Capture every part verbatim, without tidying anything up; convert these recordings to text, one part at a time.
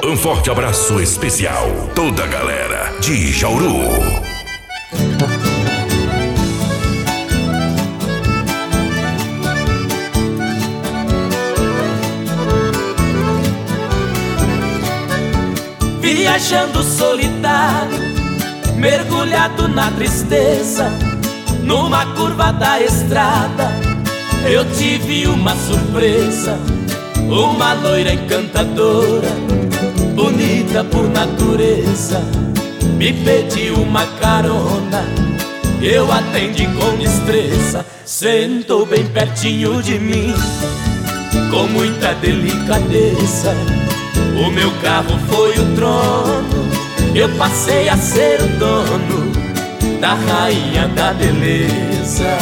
Um forte abraço especial, toda a galera de Jauru. Viajando solitário, mergulhado na tristeza, numa curva da estrada, eu tive uma surpresa. Uma loira encantadora, bonita por natureza, me pediu uma carona, eu atendi com destreza. Sentou bem pertinho de mim, com muita delicadeza. O meu carro foi o trono, eu passei a ser o dono da rainha da beleza.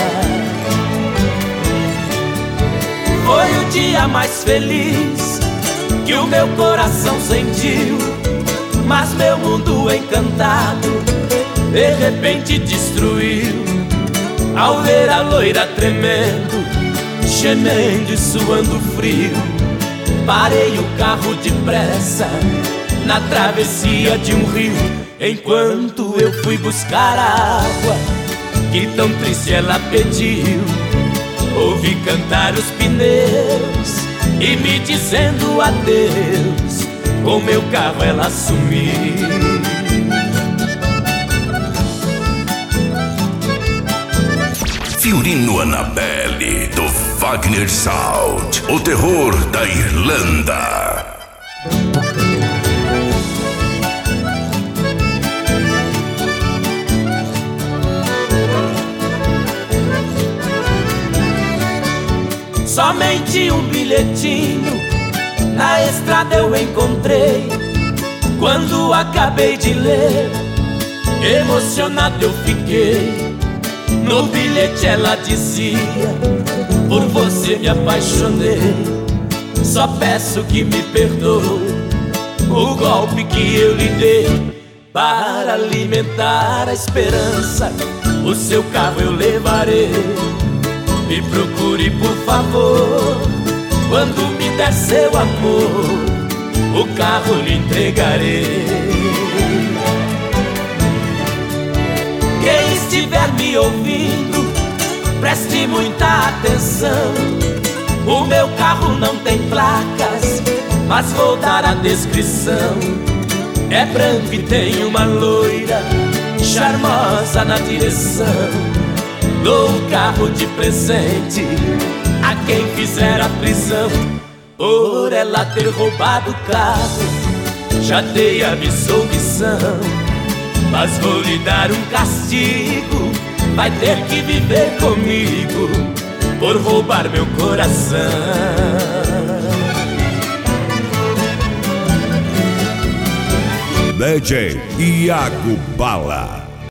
Foi o dia mais feliz que o meu coração sentiu, mas meu mundo encantado de repente destruiu. Ao ver a loira tremendo, gemendo e suando frio, parei o carro depressa na travessia de um rio. Enquanto eu fui buscar a água que tão triste ela pediu, ouvi cantar os pneus e me dizendo adeus. Com meu carro ela sumiu. Fiorino Annabelle, do Wagner Salt, o terror da Irlanda. Somente um bilhetinho na estrada eu encontrei. Quando acabei de ler, emocionado eu fiquei. No bilhete ela dizia: por você me apaixonei, só peço que me perdoe o golpe que eu lhe dei. Para alimentar a esperança, o seu carro eu levarei. Me procure por favor, quando me der seu amor, o carro lhe entregarei. Quem estiver me ouvindo, preste muita atenção. O meu carro não tem placas, mas vou dar a descrição. É branco e tem uma loira charmosa na direção. Dou o carro de presente a quem fizer a prisão por ela ter roubado o carro. Já dei a absolvição, mas vou lhe dar um castigo. Vai ter que viver comigo por roubar meu coração. D J Iago Bala.